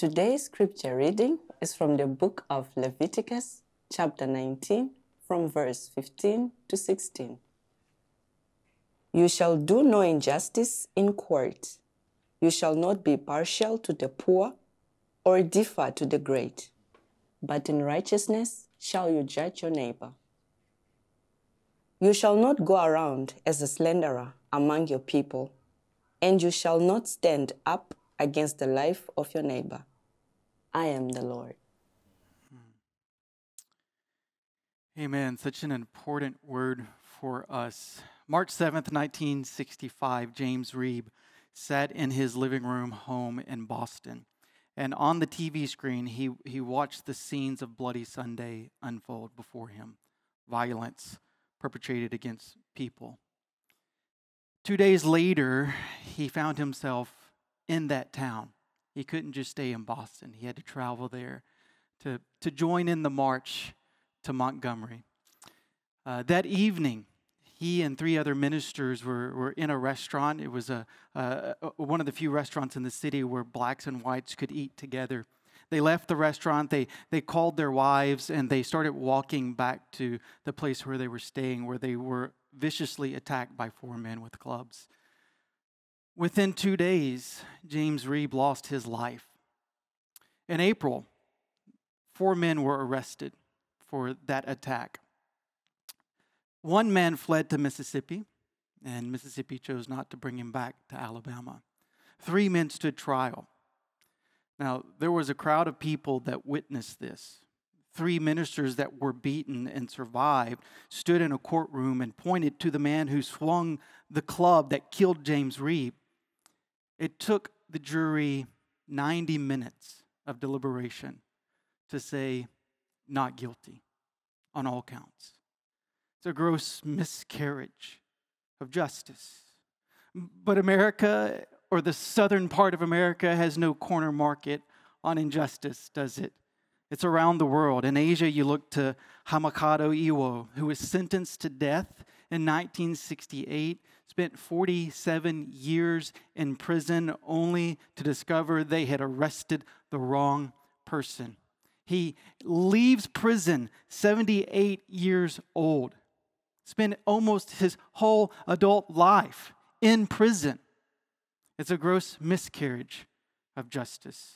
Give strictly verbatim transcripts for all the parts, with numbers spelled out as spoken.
Today's scripture reading is from the book of Leviticus, chapter nineteen, from verse fifteen to sixteen. You shall do no injustice in court. You shall not be partial to the poor or differ to the great, but in righteousness shall you judge your neighbor. You shall not go around as a slanderer among your people, and you shall not stand up against the life of your neighbor. I am the Lord. Amen. Such an important word for us. March seventh, nineteen sixty-five, James Reeb sat in his living room home in Boston. And on the T V screen, he, he watched the scenes of Bloody Sunday unfold before him. Violence perpetrated against people. Two days later, he found himself in that town. He couldn't just stay in Boston. He had to travel there to, to join in the march to Montgomery. Uh, that evening, he and three other ministers were, were in a restaurant. It was a, a, a one of the few restaurants in the city where blacks and whites could eat together. They left the restaurant, they, they called their wives, and they started walking back to the place where they were staying, where they were viciously attacked by four men with clubs. Within two days, James Reeb lost his life. In April, four men were arrested for that attack. One man fled to Mississippi, and Mississippi chose not to bring him back to Alabama. Three men stood trial. Now, there was a crowd of people that witnessed this. Three ministers that were beaten and survived stood in a courtroom and pointed to the man who swung the club that killed James Reeb. It took the jury ninety minutes of deliberation to say not guilty on all counts. It's a gross miscarriage of justice. But America, or the southern part of America, has no corner market on injustice, does it? It's around the world. In Asia, you look to Hamakado Iwo, who was sentenced to death in nineteen sixty-eight, spent forty-seven years in prison only to discover they had arrested the wrong person. He leaves prison seventy-eight years old, spent almost his whole adult life in prison. It's a gross miscarriage of justice.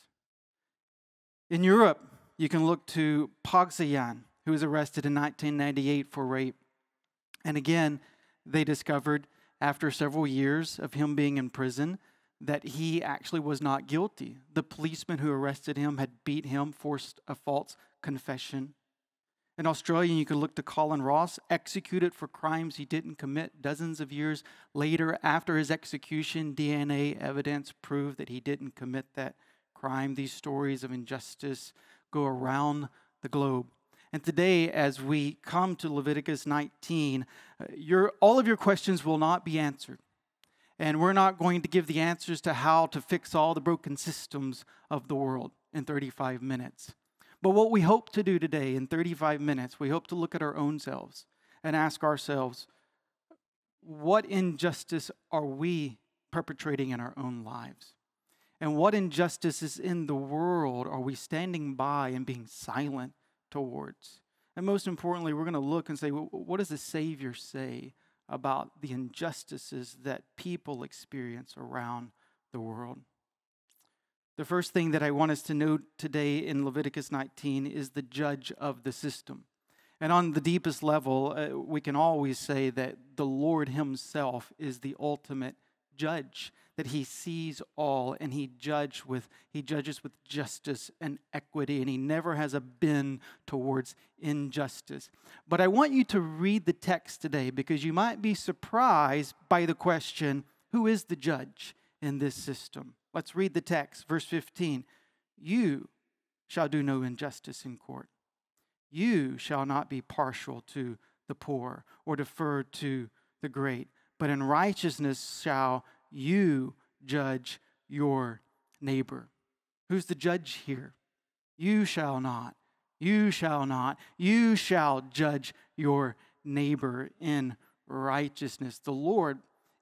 In Europe, you can look to Pogsayan, who was arrested in nineteen ninety-eight for rape. And again, they discovered after several years of him being in prison that he actually was not guilty. The policeman who arrested him had beat him, forced a false confession. In Australia, you could look to Colin Ross, executed for crimes he didn't commit. Dozens of years later, after his execution, D N A evidence proved that he didn't commit that crime. These stories of injustice go around the globe. And today, as we come to Leviticus nineteen, uh, your, all of your questions will not be answered. And we're not going to give the answers to how to fix all the broken systems of the world in thirty-five minutes. But what we hope to do today in thirty-five minutes, we hope to look at our own selves and ask ourselves, what injustice are we perpetrating in our own lives? And what injustices in the world are we standing by and being silent towards? And most importantly, we're going to look and say, well, what does the Savior say about the injustices that people experience around the world? The first thing that I want us to note today in Leviticus nineteen is the judge of the system. And on the deepest level, uh, we can always say that the Lord himself is the ultimate judge, that he sees all and he judge with he judges with justice and equity, and he never has a bend towards injustice. But I want you to read the text today because you might be surprised by the question, who is the judge in this system? Let's read the text, verse fifteen. You shall do no injustice in court. You shall not be partial to the poor or defer to the great, but in righteousness shall you judge your neighbor. Who's the judge here? You shall not. You shall not. You shall judge your neighbor in righteousness. The Lord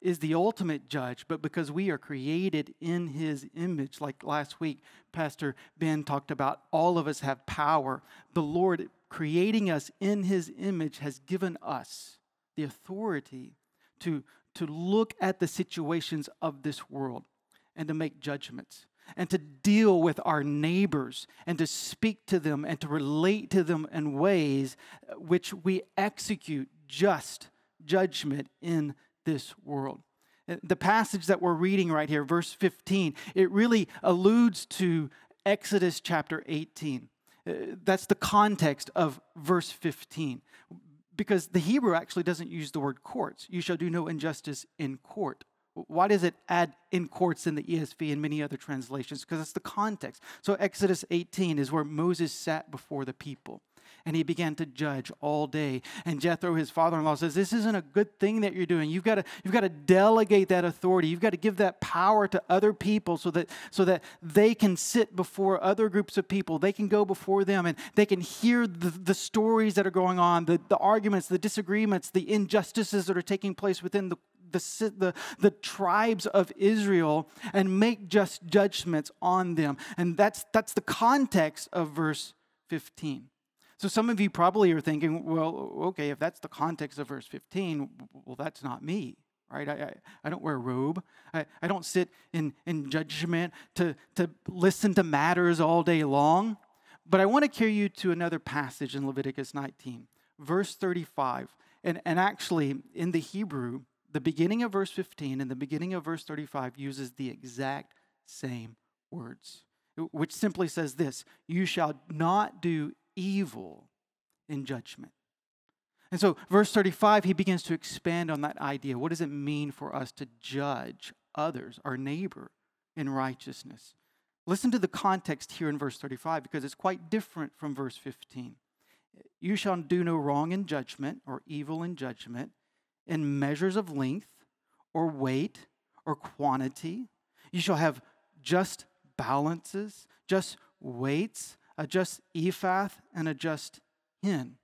is the ultimate judge, but because we are created in his image, like last week, Pastor Ben talked about, all of us have power. The Lord, creating us in his image, has given us the authority to, to look at the situations of this world and to make judgments and to deal with our neighbors and to speak to them and to relate to them in ways which we execute just judgment in this world. The passage that we're reading right here, verse fifteen, it really alludes to Exodus chapter eighteen. That's the context of verse fifteen. Because the Hebrew actually doesn't use the word courts. You shall do no injustice in court. Why does it add in courts in the E S V and many other translations? Because it's the context. So Exodus eighteen is where Moses sat before the people. And he began to judge all day. And Jethro, his father-in-law, says, this isn't a good thing that you're doing. You've got to, you've got to delegate that authority. You've got to give that power to other people so that, so that they can sit before other groups of people. They can go before them and they can hear the, the stories that are going on, the, the arguments, the disagreements, the injustices that are taking place within the The, the, the tribes of Israel and make just judgments on them. And that's, that's the context of verse fifteen. So some of you probably are thinking, well, okay, if that's the context of verse fifteen, well, that's not me, right? I, I, I don't wear a robe. I, I don't sit in, in judgment to, to listen to matters all day long. But I want to carry you to another passage in Leviticus nineteen, verse thirty-five. And, and actually, in the Hebrew, the beginning of verse fifteen and the beginning of verse thirty-five uses the exact same words, which simply says this: you shall not do evil in judgment. And so verse thirty-five, he begins to expand on that idea. What does it mean for us to judge others, our neighbor, in righteousness? Listen to the context here in verse thirty-five, because it's quite different from verse fifteen. You shall do no wrong in judgment or evil in judgment, in measures of length or weight or quantity. You shall have just balances, just weights, a just ephah and a just hin.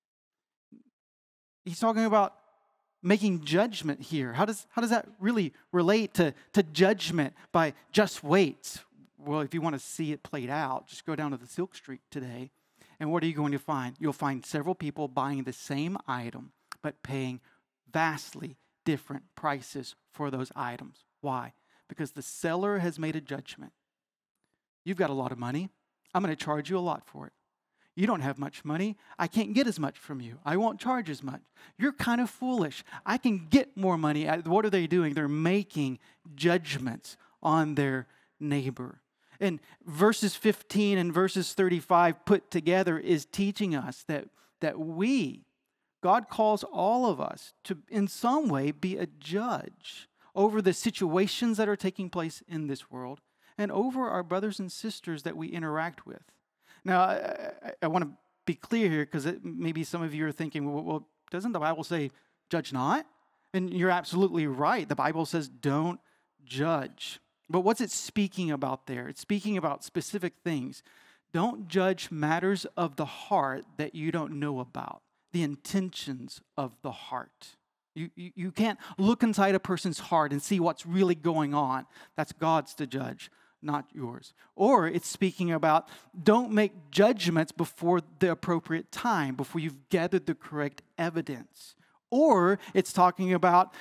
He's talking about making judgment here. How does, how does that really relate to, to judgment by just weights? Well, if you want to see it played out, just go down to the Silk Street today. And what are you going to find? You'll find several people buying the same item, but paying vastly different prices for those items. Why? Because the seller has made a judgment. You've got a lot of money. I'm going to charge you a lot for it. You don't have much money. I can't get as much from you. I won't charge as much. You're kind of foolish. I can get more money. What are they doing? They're making judgments on their neighbor. And verses fifteen and verses thirty-five put together is teaching us that, that we, God calls all of us to, in some way, be a judge over the situations that are taking place in this world and over our brothers and sisters that we interact with. Now, I, I, I want to be clear here, because maybe some of you are thinking, well, well, doesn't the Bible say, judge not? And you're absolutely right. The Bible says, don't judge. But what's it speaking about there? It's speaking about specific things. Don't judge matters of the heart that you don't know about. The intentions of the heart. You, you, you can't look inside a person's heart and see what's really going on. That's God's to judge, not yours. Or it's speaking about don't make judgments before the appropriate time, before you've gathered the correct evidence. Or it's talking about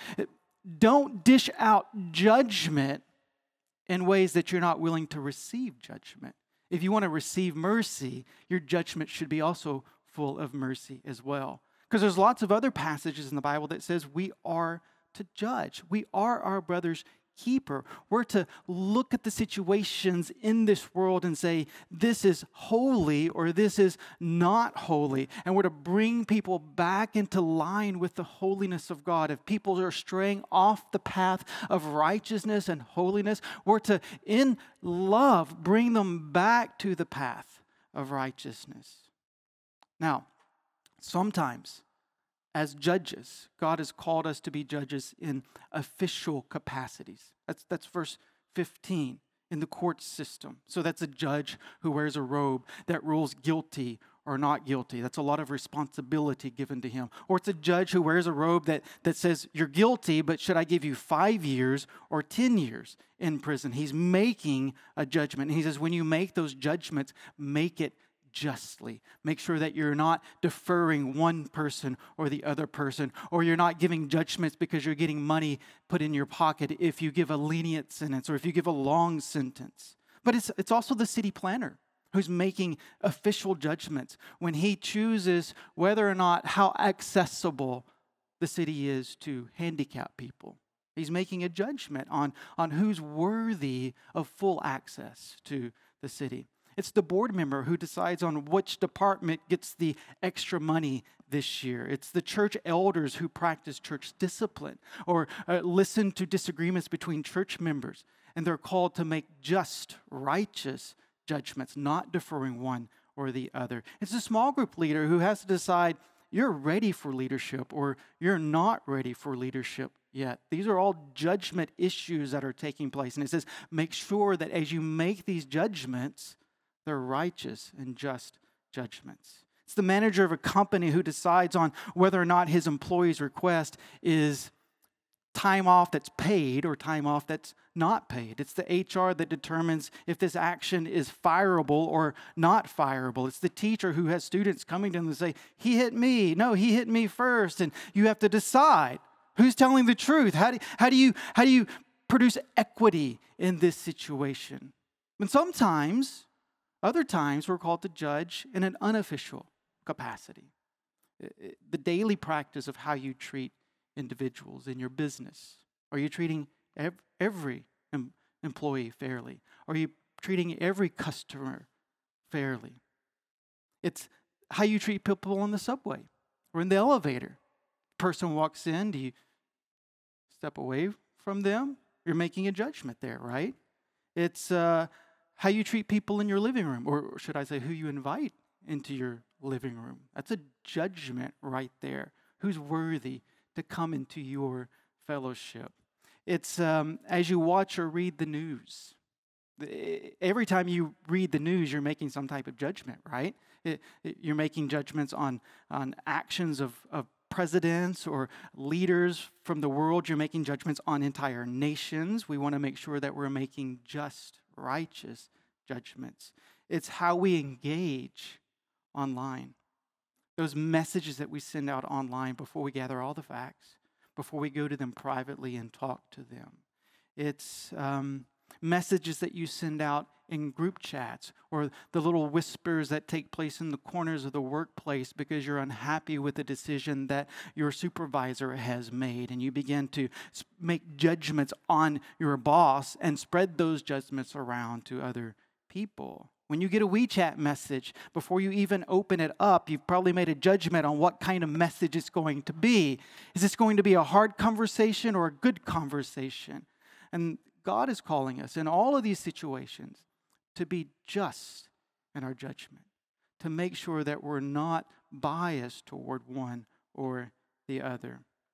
don't dish out judgment in ways that you're not willing to receive judgment. If you want to receive mercy, your judgment should be also full of mercy as well. Because there's lots of other passages in the Bible that says we are to judge. We are our brother's keeper. We're to look at the situations in this world and say, this is holy or this is not holy. And we're to bring people back into line with the holiness of God. If people are straying off the path of righteousness and holiness, we're to, in love, bring them back to the path of righteousness. Now, sometimes, as judges, God has called us to be judges in official capacities. That's, that's verse fifteen in the court system. So that's a judge who wears a robe that rules guilty or not guilty. That's a lot of responsibility given to him. Or it's a judge who wears a robe that, that says, you're guilty, but should I give you five years or ten years in prison? He's making a judgment. And he says, when you make those judgments, make it justly. Make sure that you're not deferring one person or the other person, or you're not giving judgments because you're getting money put in your pocket if you give a lenient sentence or if you give a long sentence. But it's it's also the city planner who's making official judgments when he chooses whether or not how accessible the city is to handicapped people. He's making a judgment on, on who's worthy of full access to the city. It's the board member who decides on which department gets the extra money this year. It's the church elders who practice church discipline or uh, listen to disagreements between church members. And they're called to make just, righteous judgments, not deferring one or the other. It's a small group leader who has to decide you're ready for leadership or you're not ready for leadership yet. These are all judgment issues that are taking place. And it says, make sure that as you make these judgments, they're righteous and just judgments. It's the manager of a company who decides on whether or not his employee's request is time off that's paid or time off that's not paid. It's the H R that determines if this action is fireable or not fireable. It's the teacher who has students coming to them and say, he hit me. No, he hit me first. And you have to decide who's telling the truth. How do, how do you, how do you produce equity in this situation? And sometimes, other times, we're called to judge in an unofficial capacity. The daily practice of how you treat individuals in your business. Are you treating every employee fairly? Are you treating every customer fairly? It's how you treat people on the subway or in the elevator. Person walks in, do you step away from them? You're making a judgment there, right? It's uh, how you treat people in your living room, or should I say who you invite into your living room. That's a judgment right there. Who's worthy to come into your fellowship? It's um, as you watch or read the news. Every time you read the news, you're making some type of judgment, right? It, it, you're making judgments on, on actions of, of presidents or leaders from the world. You're making judgments on entire nations. We want to make sure that we're making just, righteous judgments. It's how we engage online. Those messages that we send out online before we gather all the facts, before we go to them privately and talk to them. It's um, messages that you send out in group chats, or the little whispers that take place in the corners of the workplace because you're unhappy with the decision that your supervisor has made, and you begin to make judgments on your boss and spread those judgments around to other people. When you get a WeChat message, before you even open it up, you've probably made a judgment on what kind of message it's going to be. Is this going to be a hard conversation or a good conversation? And God is calling us in all of these situations to be just in our judgment, to make sure that we're not biased toward one or the other.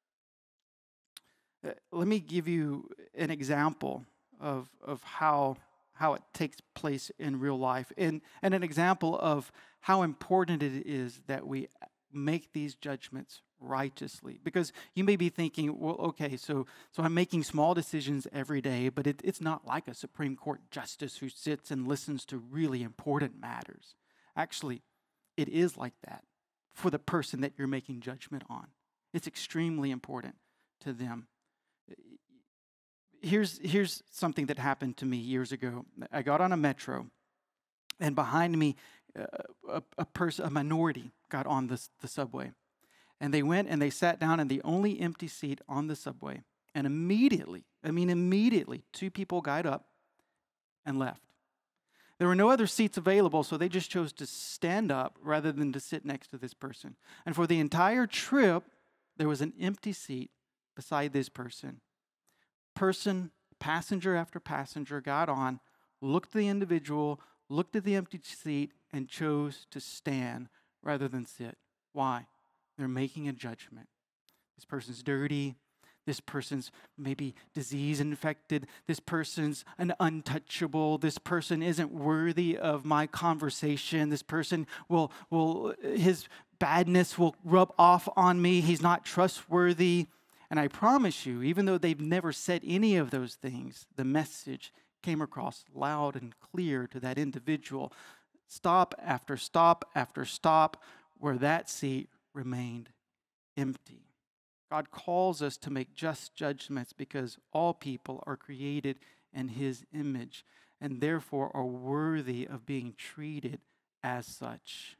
Uh, let me give you an example of, of how, how it takes place in real life, and, and an example of how important it is that we make these judgments righteously. Because you may be thinking, well, okay, so so I'm making small decisions every day, but it, it's not like a Supreme Court justice who sits and listens to really important matters. Actually, it is like that for the person that you're making judgment on. It's extremely important to them. Here's, here's something that happened to me years ago. I got on a metro, and behind me, uh, a, a person, a minority, got on the, the subway. And they went and they sat down in the only empty seat on the subway. And immediately, I mean immediately, two people got up and left. There were no other seats available, so they just chose to stand up rather than to sit next to this person. And for the entire trip, there was an empty seat beside this person. Person, passenger after passenger got on, looked at the individual, looked at the empty seat, and chose to stand rather than sit. Why? They're making a judgment. This person's dirty. This person's maybe disease infected. This person's an untouchable. This person isn't worthy of my conversation. This person will, will his badness will rub off on me. He's not trustworthy. And I promise you, even though they've never said any of those things, the message came across loud and clear to that individual. Stop after stop after stop, where that seat remained empty. God calls us to make just judgments because all people are created in His image and therefore are worthy of being treated as such.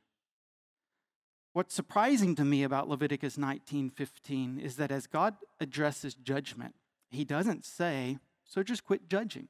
What's surprising to me about Leviticus nineteen fifteen is that as God addresses judgment, He doesn't say, so just quit judging.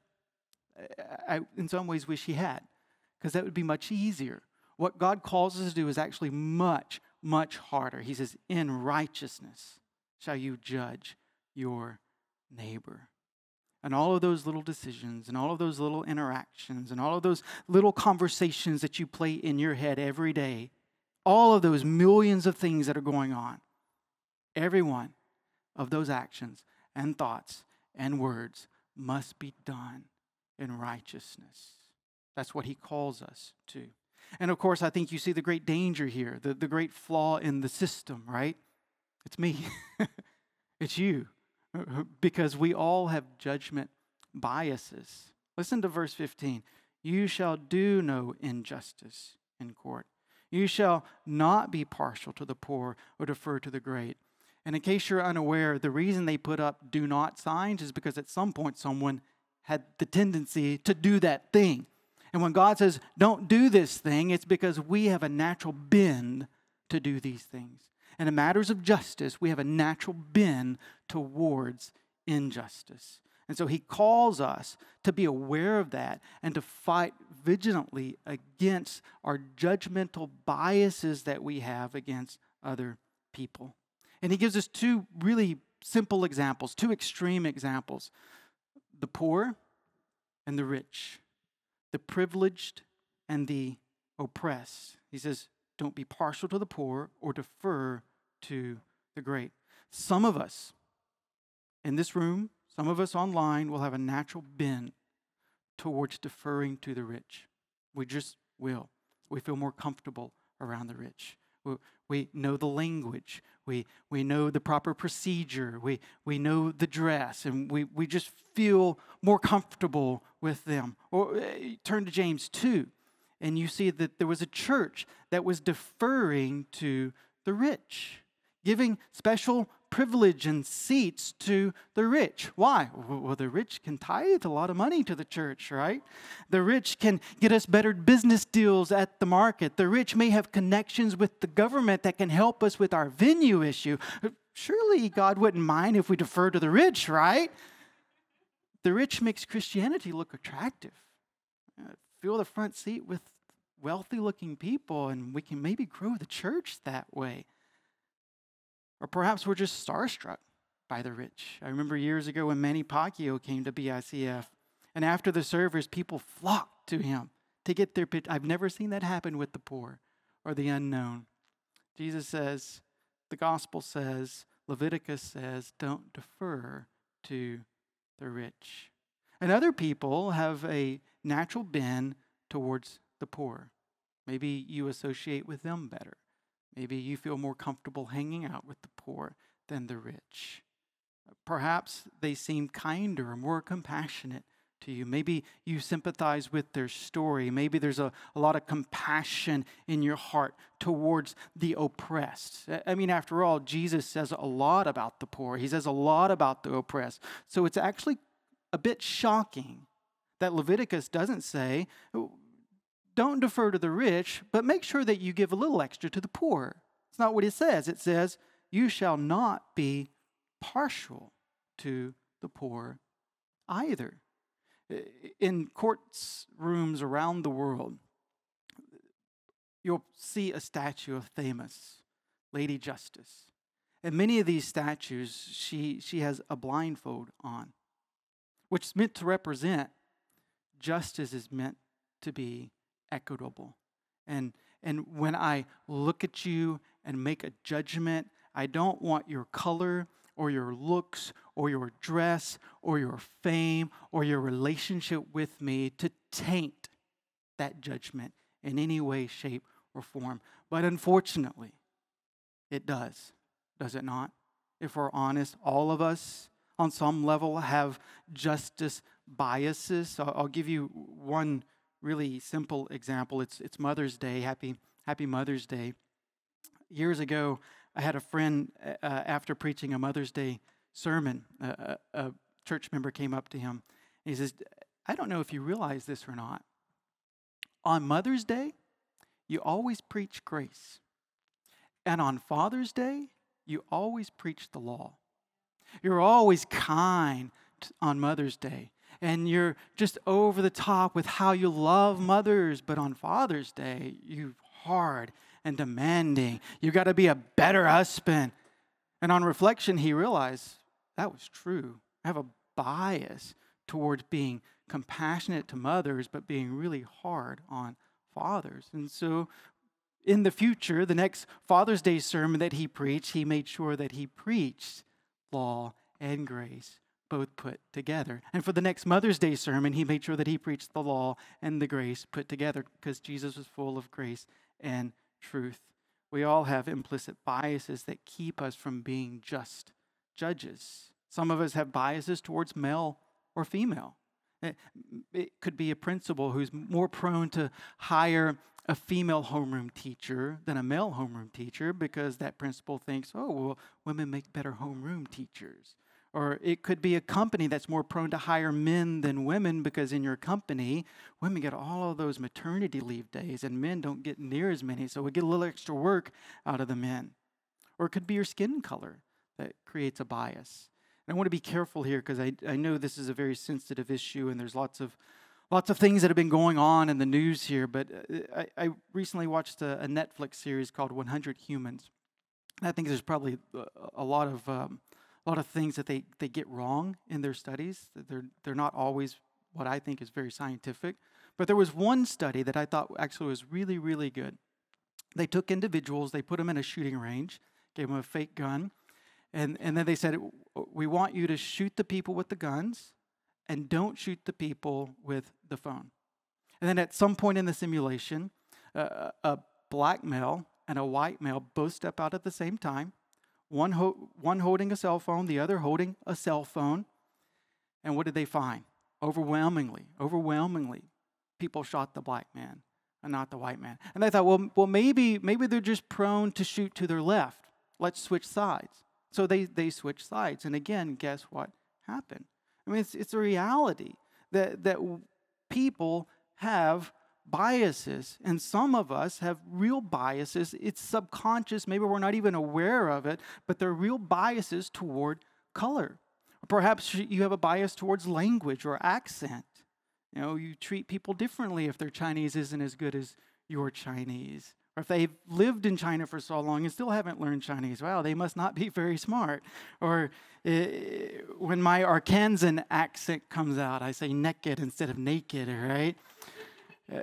I, in some ways, wish He had, because that would be much easier. What God calls us to do is actually much, much harder. He says, in righteousness shall you judge your neighbor. And all of those little decisions and all of those little interactions and all of those little conversations that you play in your head every day, all of those millions of things that are going on, every one of those actions and thoughts and words must be done in righteousness. That's what He calls us to. And of course, I think you see the great danger here, the, the great flaw in the system, right? It's me. It's you. Because we all have judgment biases. Listen to verse fifteen. You shall do no injustice in court. You shall not be partial to the poor or defer to the great. And in case you're unaware, the reason they put up do not signs is because at some point someone had the tendency to do that thing. And when God says, don't do this thing, it's because we have a natural bend to do these things. And in matters of justice, we have a natural bend towards injustice. And so He calls us to be aware of that and to fight vigilantly against our judgmental biases that we have against other people. And He gives us two really simple examples, two extreme examples. The poor and the rich, the privileged and the oppressed. He says, don't be partial to the poor or defer to the great. Some of us in this room, some of us online will have a natural bend towards deferring to the rich. We just will. We feel more comfortable around the rich. We, we know the language. We we know the proper procedure. We we know the dress, and we, we just feel more comfortable with them. Or uh, turn to James two. And you see that there was a church that was deferring to the rich, giving special privilege and seats to the rich. Why? Well, the rich can tithe a lot of money to the church, right? The rich can get us better business deals at the market. The rich may have connections with the government that can help us with our venue issue. Surely God wouldn't mind if we defer to the rich, right? The rich makes Christianity look attractive. Fill the front seat with wealthy-looking people, and we can maybe grow the church that way. Or perhaps we're just starstruck by the rich. I remember years ago when Manny Pacquiao came to B I C F, and after the service, people flocked to him to get their picture. I've never seen that happen with the poor or the unknown. Jesus says, the gospel says, Leviticus says, don't defer to the rich. And other people have a natural bend towards the poor. Maybe you associate with them better. Maybe you feel more comfortable hanging out with the poor than the rich. Perhaps they seem kinder or more compassionate to you. Maybe you sympathize with their story. Maybe there's a, a lot of compassion in your heart towards the oppressed. I mean, after all, Jesus says a lot about the poor. He says a lot about the oppressed. So it's actually a bit shocking that Leviticus doesn't say, don't defer to the rich, but make sure that you give a little extra to the poor. It's not what it says. It says, you shall not be partial to the poor either. In courts rooms around the world, you'll see a statue of famous Lady Justice. And many of these statues, she, she has a blindfold on, which is meant to represent justice is meant to be equitable. And and when I look at you and make a judgment, I don't want your color, or your looks or your dress or your fame or your relationship with me to taint that judgment in any way, shape, or form. But unfortunately, it does, does it not? If we're honest, all of us on some level have justice biases. So I'll give you one really simple example. It's it's Mother's Day. Happy Happy Mother's Day. Years ago, I had a friend, uh, after preaching a Mother's Day sermon, uh, a, a church member came up to him. And he says, I don't know if you realize this or not. On Mother's Day, you always preach grace. And on Father's Day, you always preach the law. You're always kind on Mother's Day. And you're just over the top with how you love mothers. But on Father's Day, you're hard and demanding. You got to be a better husband. And on reflection, he realized that was true. I have a bias towards being compassionate to mothers, but being really hard on fathers. And so in the future, the next Father's Day sermon that he preached, he made sure that he preached law and grace both put together. And for the next Mother's Day sermon, he made sure that he preached the law and the grace put together because Jesus was full of grace and truth. We all have implicit biases that keep us from being just judges. Some of us have biases towards male or female. It could be a principal who's more prone to hire a female homeroom teacher than a male homeroom teacher because that principal thinks, oh, well, women make better homeroom teachers. Or it could be a company that's more prone to hire men than women because in your company, women get all of those maternity leave days and men don't get near as many, so we get a little extra work out of the men. Or it could be your skin color that creates a bias. And I want to be careful here because I, I know this is a very sensitive issue and there's lots of lots of things that have been going on in the news here, but I, I recently watched a, a Netflix series called one hundred Humans. And I think there's probably a, a lot of um, a lot of things that they, they get wrong in their studies. They're they're not always what I think is very scientific. But there was one study that I thought actually was really, really good. They took individuals, they put them in a shooting range, gave them a fake gun, and, and then they said, we want you to shoot the people with the guns and don't shoot the people with the phone. And then at some point in the simulation, uh, a black male and a white male both step out at the same time, one, ho- one holding a cell phone, the other holding a cell phone. And what did they find? Overwhelmingly, overwhelmingly, people shot the black man and not the white man. And they thought, well, well, maybe, maybe they're just prone to shoot to their left. Let's switch sides. So they, they switched sides. And again, guess what happened? I mean, it's it's a reality that that people have biases, and some of us have real biases. It's subconscious. Maybe we're not even aware of it, but they're real biases toward color. Or perhaps you have a bias towards language or accent. You know, you treat people differently if their Chinese isn't as good as your Chinese. Or if they've lived in China for so long and still haven't learned Chinese, wow, they must not be very smart. Or uh, when my Arkansan accent comes out, I say naked instead of naked, right? Uh,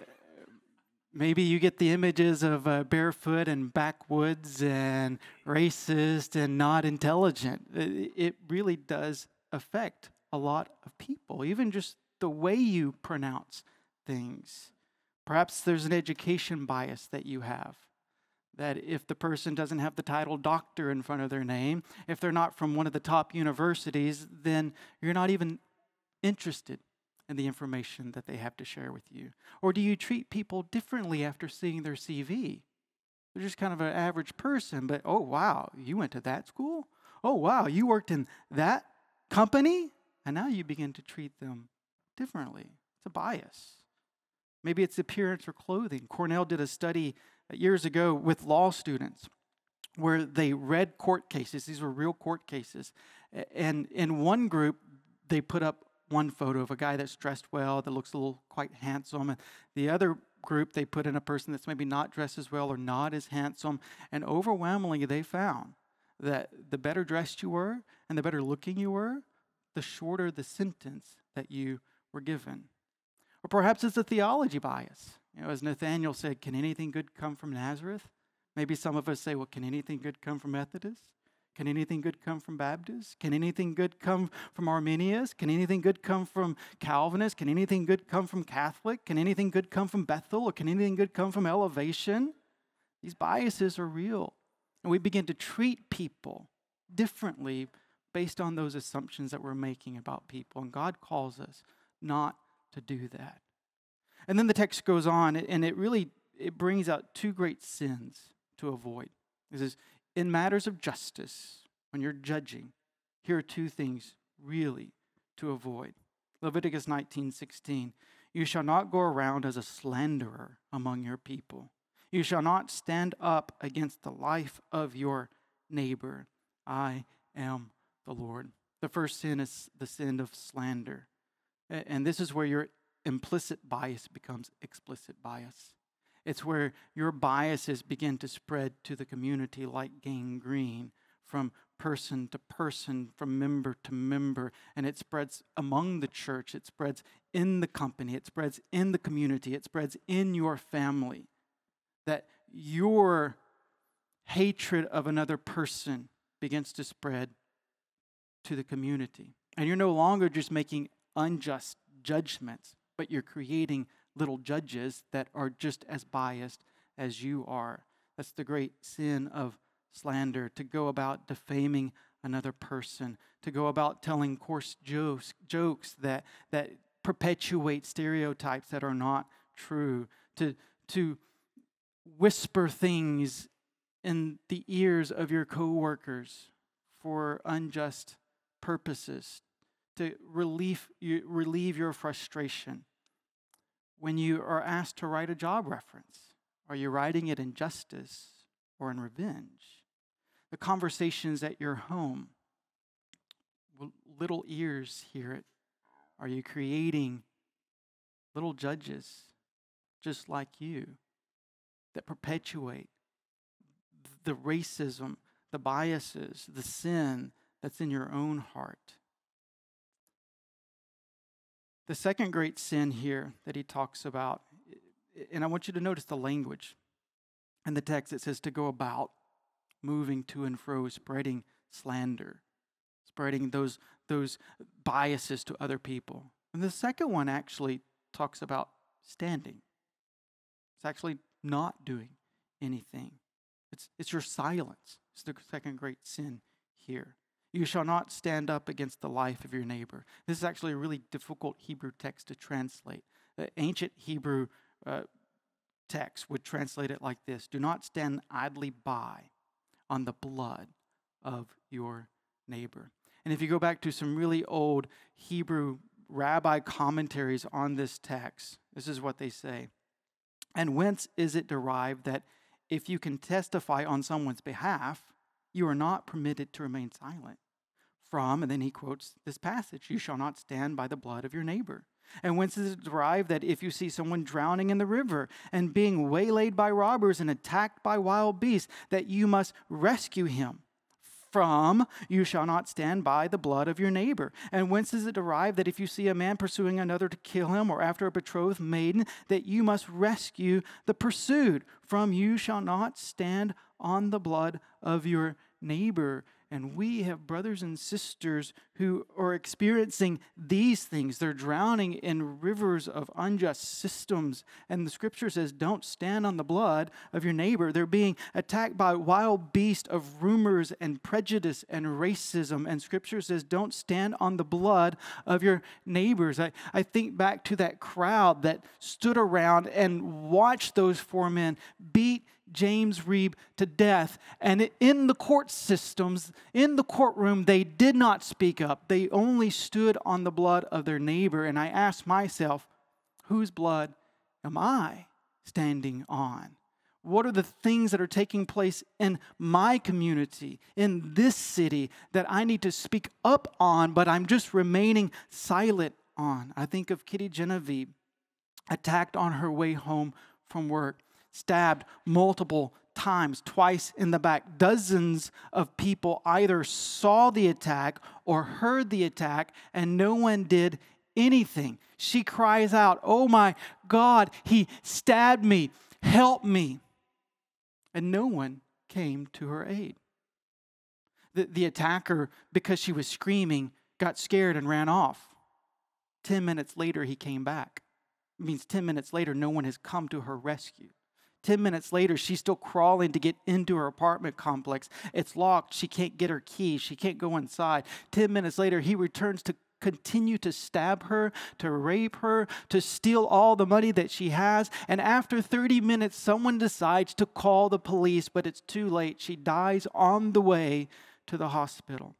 maybe you get the images of uh, barefoot and backwoods and racist and not intelligent. It, it really does affect a lot of people, even just the way you pronounce things. Perhaps there's an education bias that you have, that if the person doesn't have the title doctor in front of their name, if they're not from one of the top universities, then you're not even interested in the information that they have to share with you. Or do you treat people differently after seeing their C V? They're just kind of an average person, but oh, wow, you went to that school? Oh, wow, you worked in that company? And now you begin to treat them differently. It's a bias. Maybe it's appearance or clothing. Cornell did a study years ago with law students where they read court cases. These were real court cases. And in one group, they put up one photo of a guy that's dressed well, that looks a little quite handsome. And the other group, they put in a person that's maybe not dressed as well or not as handsome. And overwhelmingly, they found that the better dressed you were and the better looking you were, the shorter the sentence that you were given. Or perhaps it's a theology bias. You know, as Nathaniel said, can anything good come from Nazareth? Maybe some of us say, well, can anything good come from Methodist? Can anything good come from Baptists? Can anything good come from Arminians? Can anything good come from Calvinists? Can anything good come from Catholic? Can anything good come from Bethel? Or can anything good come from Elevation? These biases are real. And we begin to treat people differently based on those assumptions that we're making about people. And God calls us not to do that. And then the text goes on, and it really it brings out two great sins to avoid. It says, in matters of justice, when you're judging, here are two things really to avoid. Leviticus nineteen sixteen, you shall not go around as a slanderer among your people. You shall not stand up against the life of your neighbor. I am the Lord. The first sin is the sin of slander. And this is where your implicit bias becomes explicit bias. It's where your biases begin to spread to the community like gangrene, from person to person, from member to member, and it spreads among the church, it spreads in the company, it spreads in the community, it spreads in your family. That your hatred of another person begins to spread to the community. And you're no longer just making unjust judgments, but you're creating little judges that are just as biased as you are. That's the great sin of slander, to go about defaming another person, to go about telling coarse jokes, jokes that, that perpetuate stereotypes that are not true, to, to whisper things in the ears of your coworkers for unjust purposes, to relieve, you, relieve your frustration. When you are asked to write a job reference, are you writing it in justice or in revenge? The conversations at your home, little ears hear it. Are you creating little judges just like you that perpetuate the racism, the biases, the sin that's in your own heart? The second great sin here that he talks about, and I want you to notice the language. In the text, it says to go about, moving to and fro, spreading slander, spreading those, those biases to other people. And the second one actually talks about standing. It's actually not doing anything. It's, it's your silence. It's the second great sin here. You shall not stand up against the life of your neighbor. This is actually a really difficult Hebrew text to translate. The ancient Hebrew uh, text would translate it like this: do not stand idly by on the blood of your neighbor. And if you go back to some really old Hebrew rabbi commentaries on this text, this is what they say. And whence is it derived that if you can testify on someone's behalf, you are not permitted to remain silent? From, and then he quotes this passage, you shall not stand by the blood of your neighbor. And whence is it derived that if you see someone drowning in the river and being waylaid by robbers and attacked by wild beasts, that you must rescue him? From, you shall not stand by the blood of your neighbor. And whence is it derived that if you see a man pursuing another to kill him, or after a betrothed maiden, that you must rescue the pursued? From, you shall not stand on the blood of your neighbor. And we have brothers and sisters who are experiencing these things. They're drowning in rivers of unjust systems. And the scripture says, don't stand on the blood of your neighbor. They're being attacked by wild beasts of rumors and prejudice and racism. And scripture says, don't stand on the blood of your neighbors. I, I think back to that crowd that stood around and watched those four men beat James Reeb to death. And in the court systems, in the courtroom, they did not speak up. They only stood on the blood of their neighbor. And I asked myself, whose blood am I standing on? What are the things that are taking place in my community, in this city, that I need to speak up on, but I'm just remaining silent on? I think of Kitty Genevieve, attacked on her way home from work, stabbed multiple times, twice in the back. Dozens of people either saw the attack or heard the attack, and no one did anything. She cries out, "Oh my God, he stabbed me, help me." And no one came to her aid. The, the attacker, because she was screaming, got scared and ran off. Ten minutes later, he came back. It means ten minutes later, no one has come to her rescue. Ten minutes later, she's still crawling to get into her apartment complex. It's locked. She can't get her key. She can't go inside. Ten minutes later, he returns to continue to stab her, to rape her, to steal all the money that she has. And after thirty minutes, someone decides to call the police, but it's too late. She dies on the way to the hospital.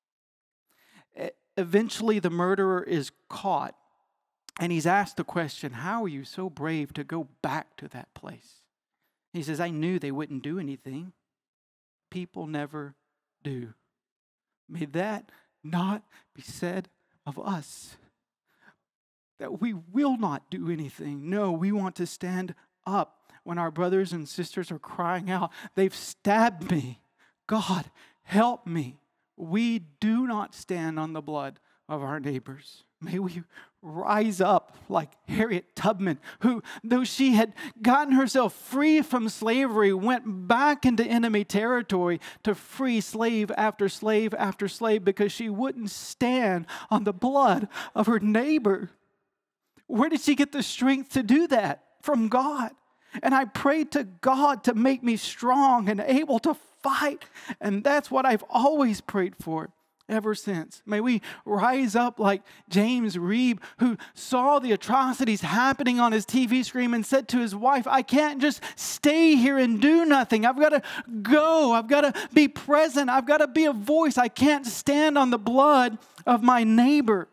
Eventually, the murderer is caught, and he's asked the question, how are you so brave to go back to that place? He says, I knew they wouldn't do anything. People never do. May that not be said of us, that we will not do anything. No, we want to stand up when our brothers and sisters are crying out, they've stabbed me. God, help me. We do not stand on the blood of our neighbors. May we rise up like Harriet Tubman, who, though she had gotten herself free from slavery, went back into enemy territory to free slave after slave after slave because she wouldn't stand on the blood of her neighbor. Where did she get the strength to do that? From God. And I prayed to God to make me strong and able to fight. And that's what I've always prayed for ever since. May we rise up like James Reeb, who saw the atrocities happening on his T V screen and said to his wife, I can't just stay here and do nothing. I've got to go. I've got to be present. I've got to be a voice. I can't stand on the blood of my neighbor.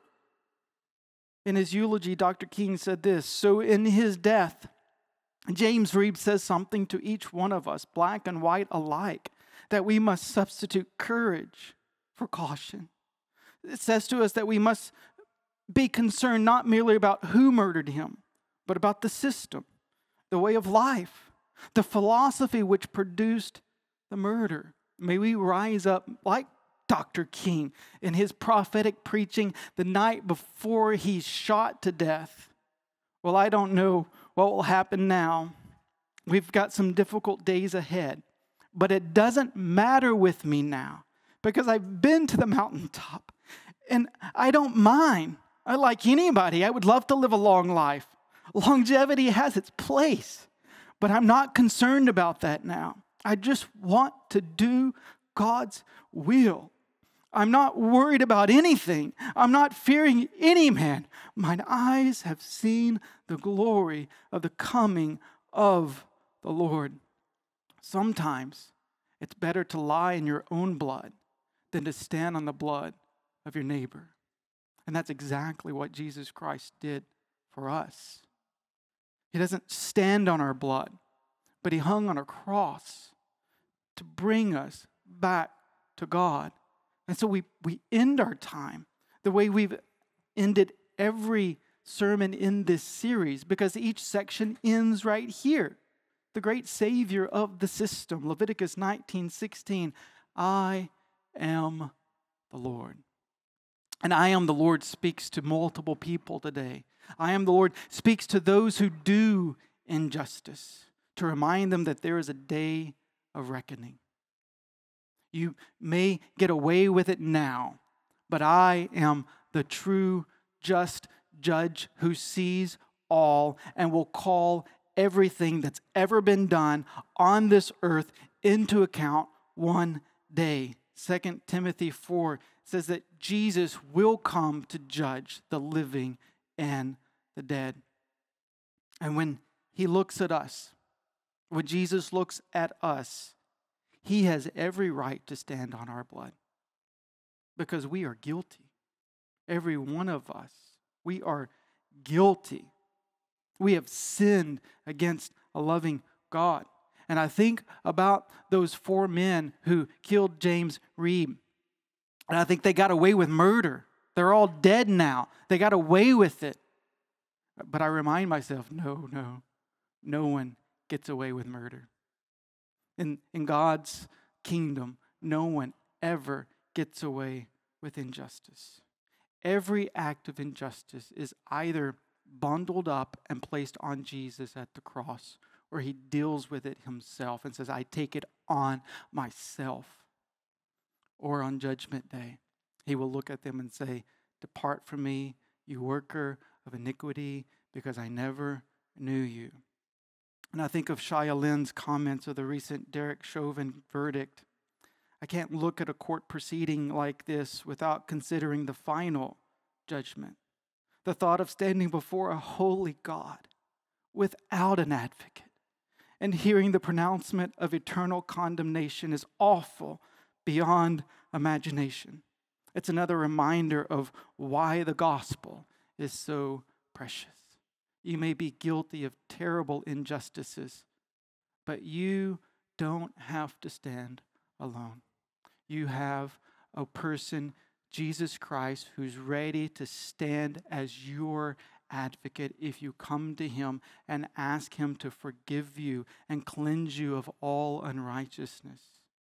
In his eulogy, Doctor King said this, so in his death, James Reeb says something to each one of us, black and white alike, that we must substitute courage for caution. It says to us that we must be concerned not merely about who murdered him, but about the system, the way of life, the philosophy which produced the murder. May we rise up like Doctor King in his prophetic preaching the night before he's shot to death. Well, I don't know what will happen now. We've got some difficult days ahead, but it doesn't matter with me now because I've been to the mountaintop and I don't mind. I like anybody. I would love to live a long life. Longevity has its place, but I'm not concerned about that now. I just want to do God's will. I'm not worried about anything. I'm not fearing any man. Mine eyes have seen the glory of the coming of the Lord. Sometimes it's better to lie in your own blood than to stand on the blood of your neighbor. And that's exactly what Jesus Christ did for us. He doesn't stand on our blood, but he hung on a cross to bring us back to God. And so we, we end our time the way we've ended every sermon in this series, because each section ends right here. The great Savior of the system, Leviticus nineteen sixteen, I am the Lord. And I am the Lord speaks to multiple people today. I am the Lord speaks to those who do injustice, to remind them that there is a day of reckoning. You may get away with it now, but I am the true, just judge who sees all and will call everything that's ever been done on this earth into account one day. Second Timothy four says that Jesus will come to judge the living and the dead. And when he looks at us, when Jesus looks at us, he has every right to stand on our blood because we are guilty. Every one of us, we are guilty. We have sinned against a loving God. And I think about those four men who killed James Reeb. And I think they got away with murder. They're all dead now. They got away with it. But I remind myself, no, no, no one gets away with murder. In, in God's kingdom, no one ever gets away with injustice. Every act of injustice is either bundled up and placed on Jesus at the cross, or he deals with it himself and says, I take it on myself. or on Judgment Day. He will look at them and say, "Depart from me, you worker of iniquity, because I never knew you." And I think of Shia Lynn's comments of the recent Derek Chauvin verdict. I can't look at a court proceeding like this without considering the final judgment. The thought of standing before a holy God without an advocate and hearing the pronouncement of eternal condemnation is awful beyond imagination. It's another reminder of why the gospel is so precious. You may be guilty of terrible injustices, but you don't have to stand alone. You have a person, Jesus Christ, who's ready to stand as your advocate if you come to him and ask him to forgive you and cleanse you of all unrighteousness.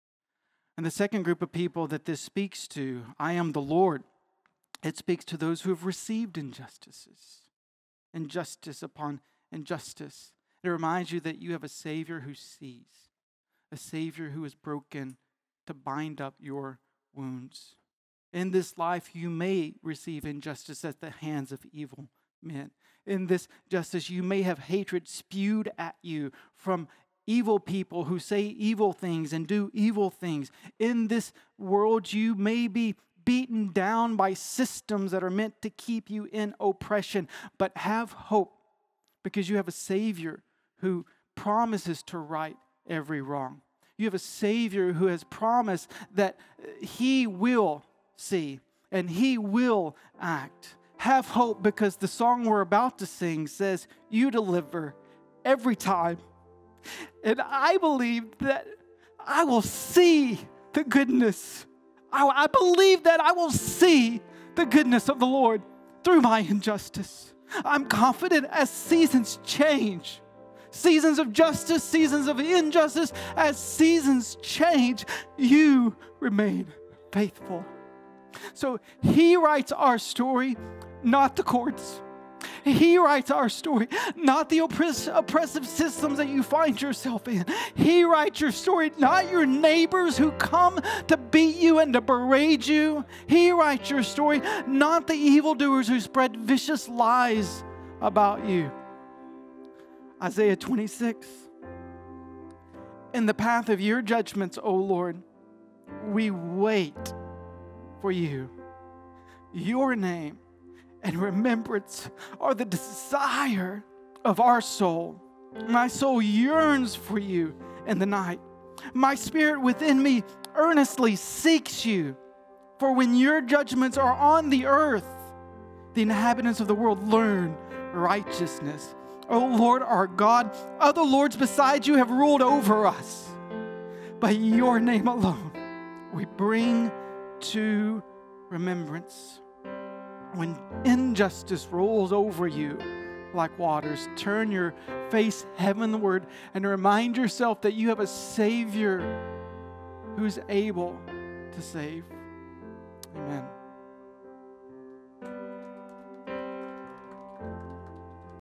And the second group of people that this speaks to, I am the Lord, it speaks to those who have received injustices, injustice upon injustice. It reminds you that you have a Savior who sees, a Savior who is broken to bind up your wounds. In this life, you may receive injustice at the hands of evil men. In this justice, you may have hatred spewed at you from evil people who say evil things and do evil things. In this world, you may be beaten down by systems that are meant to keep you in oppression, but have hope because you have a Savior who promises to right every wrong. You have a Savior who has promised that he will see and he will act. Have hope because the song we're about to sing says, "You deliver every time." And I believe that I will see the goodness. I, I believe that I will see the goodness of the Lord through my injustice. I'm confident as seasons change, seasons of justice, seasons of injustice, as seasons change, you remain faithful. So he writes our story, not the courts. He writes our story, not the oppress- oppressive systems that you find yourself in. He writes your story, not your neighbors who come to beat you and to berate you. He writes your story, not the evildoers who spread vicious lies about you. Isaiah twenty-six. In the path of your judgments, O Lord, we wait for you. Your name and remembrance are the desire of our soul. My soul yearns for you in the night. My spirit within me earnestly seeks you. For when your judgments are on the earth, the inhabitants of the world learn righteousness. O Lord our God, other lords besides you have ruled over us. By your name alone, we bring to remembrance. When injustice rolls over you like waters, turn your face heavenward and remind yourself that you have a Savior who's able to save. Amen.